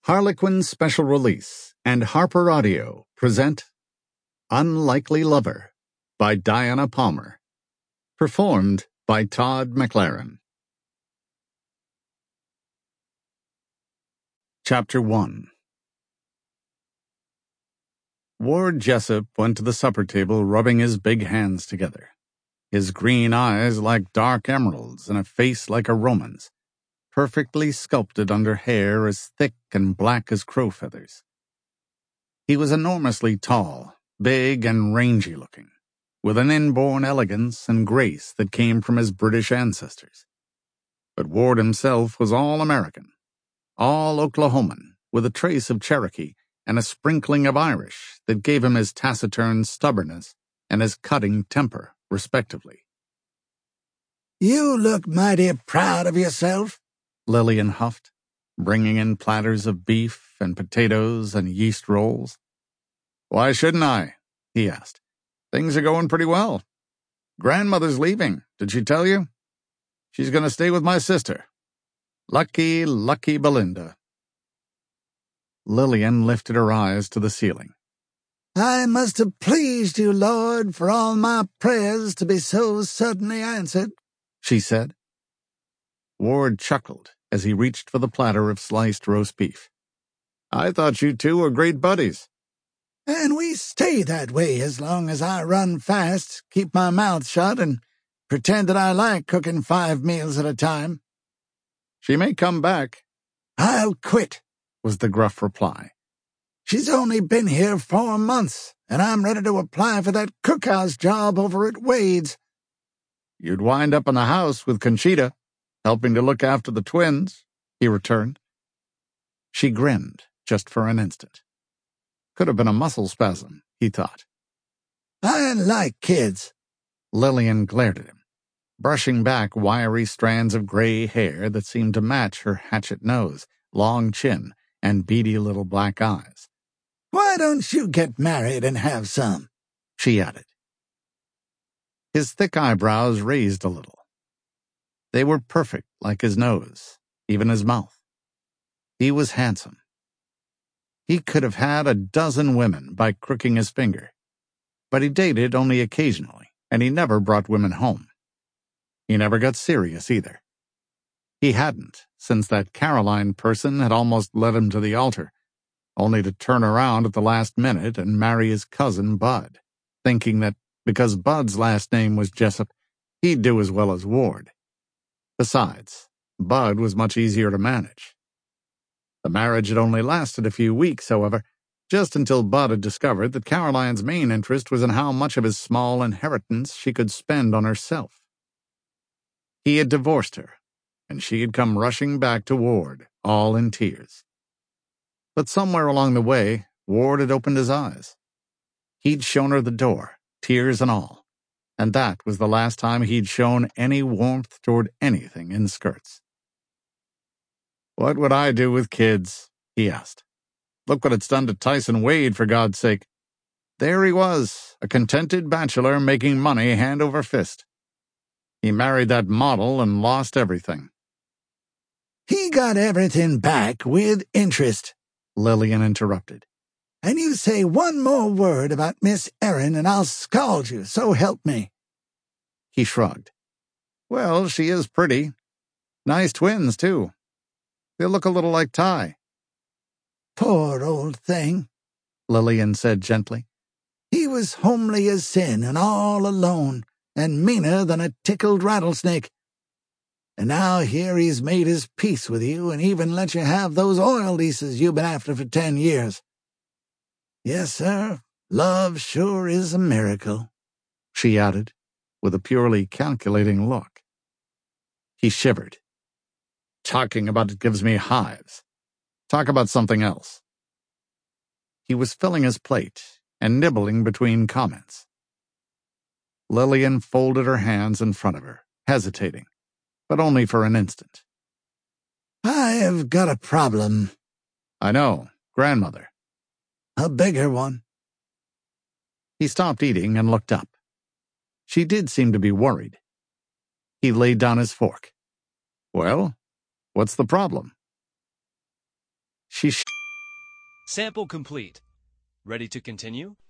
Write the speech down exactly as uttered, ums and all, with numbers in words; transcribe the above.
Harlequin Special Release and Harper Audio present Unlikely Lover by Diana Palmer. Performed by Todd McLaren. Chapter one. Ward Jessup went to the supper table rubbing his big hands together. His green eyes like dark emeralds and a face like a Roman's, perfectly sculpted under hair as thick and black as crow feathers. He was enormously tall, big and rangy-looking, with an inborn elegance and grace that came from his British ancestors. But Ward himself was all American, all Oklahoman, with a trace of Cherokee and a sprinkling of Irish that gave him his taciturn stubbornness and his cutting temper, respectively. "You look mighty proud of yourself," Lillian huffed, bringing in platters of beef and potatoes and yeast rolls. "Why shouldn't I?" he asked. "Things are going pretty well. Grandmother's leaving, did she tell you? She's going to stay with my sister. Lucky, lucky Belinda." Lillian lifted her eyes to the ceiling. "I must have pleased you, Lord, for all my prayers to be so suddenly answered," she said. Ward chuckled as he reached for the platter of sliced roast beef. "I thought you two were great buddies." "And we stay that way as long as I run fast, keep my mouth shut, and pretend that I like cooking five meals at a time." "She may come back." "I'll quit," was the gruff reply. "She's only been here four months, and I'm ready to apply for that cookhouse job over at Wade's." "You'd wind up in the house with Conchita, helping to look after the twins," he returned. She grinned, just for an instant. Could have been a muscle spasm, he thought. "I like kids." Lillian glared at him, brushing back wiry strands of gray hair that seemed to match her hatchet nose, long chin, and beady little black eyes. "Why don't you get married and have some?" she added. His thick eyebrows raised a little. They were perfect like his nose, even his mouth. He was handsome. He could have had a dozen women by crooking his finger, but he dated only occasionally, and he never brought women home. He never got serious either. He hadn't, since that Caroline person had almost led him to the altar, only to turn around at the last minute and marry his cousin Bud, thinking that because Bud's last name was Jessup, he'd do as well as Ward. Besides, Bud was much easier to manage. The marriage had only lasted a few weeks, however, just until Bud had discovered that Caroline's main interest was in how much of his small inheritance she could spend on herself. He had divorced her, and she had come rushing back to Ward, all in tears. But somewhere along the way, Ward had opened his eyes. He'd shown her the door, tears and all, and that was the last time he'd shown any warmth toward anything in skirts. "What would I do with kids?" he asked. "Look what it's done to Tyson Wade, for God's sake. There he was, a contented bachelor making money hand over fist. He married that model and lost everything." "He got everything back with interest," Lillian interrupted. "And you say one more word about Miss Erin and I'll scald you, so help me." He shrugged. "Well, she is pretty. Nice twins, too. They look a little like Ty." "Poor old thing," Lillian said gently. "He was homely as sin and all alone, and meaner than a tickled rattlesnake. And now here he's made his peace with you and even let you have those oil leases you've been after for ten years. Yes, sir, love sure is a miracle," she added, with a purely calculating look. He shivered. "Talking about it gives me hives. Talk about something else." He was filling his plate and nibbling between comments. Lillian folded her hands in front of her, hesitating, but only for an instant. "I've got a problem." "I know, grandmother." "A bigger one." He stopped eating and looked up. She did seem to be worried. He laid down his fork. "Well, what's the problem?" She sh- Sample complete. Ready to continue?